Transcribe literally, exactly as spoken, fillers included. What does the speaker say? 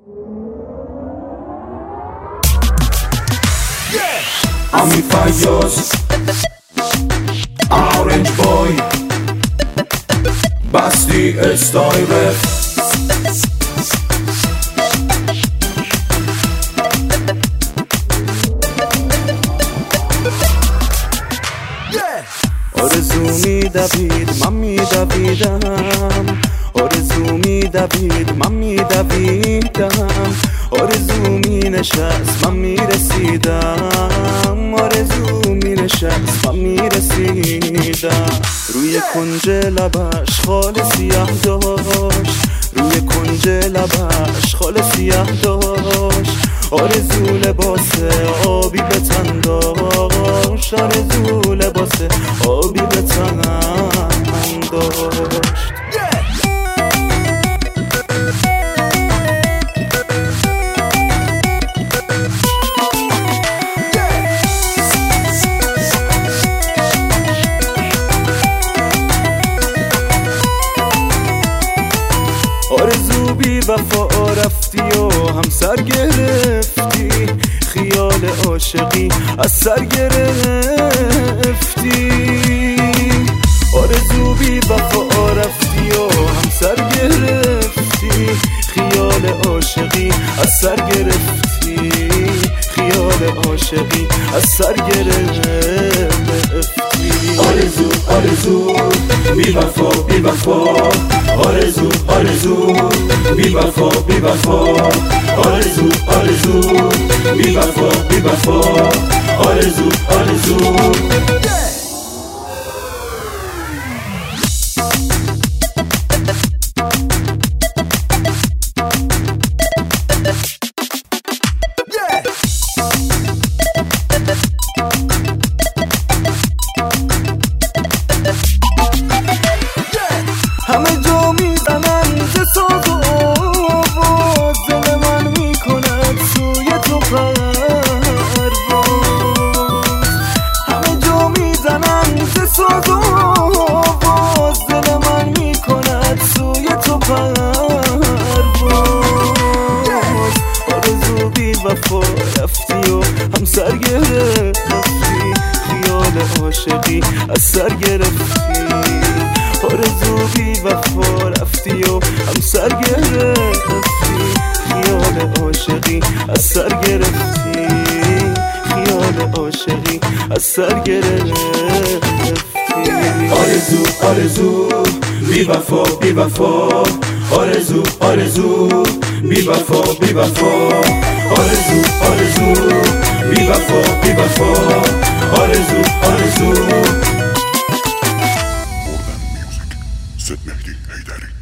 Ami Fayoz Orange Boy Basti Styler آرزو میدوید من میدویدم، آرزو میدوید من میدویدم، آرزو مینشست من میرسیدم، آرزو مینشست من میرسیدم. روی کنج لبش خال سیاه داشت، روی کنج لبش خال سیاه داشت، آرزو لباس آبی به تن داشت، آرزو لباس آبی به تن داشت. آرزو بی وفا رفتی و همسر گرفتی، خیال عاشقی از سر گرفتی. آرزو بی وفا رفتی و همسر گرفتی، خیال عاشقی از سر گرفتی، خیال عاشقی از سر گرفتی. آرزو آرزو بی وفا بی وفا، آرزو آرزو بی وفا بی وفا، آرزو آرزو بی وفا بی وفا، آرزو آرزو. همه جا میزنن ز ساز و آواز، دل من میکند سوی تو پرواز. همه جا میزنن ز ساز و آواز، دل من میکند سوی تو پرواز. آرزو بی وفا رفتی و همسر گرفتی، خیال عاشقی از سر گرفتی. آرزو بی وفا رفتی و همسر گرفتی، خیال عاشقی از سر گرفتی، خیال عاشقی از سر گرفتی. آرزو آرزو بی وفا بی وفا، آرزو آرزو بی وفا بی وفا، آرزو آرزو بی وفا بی وفا، آرزو آرزو. Music, Sid Mehdi Haydari.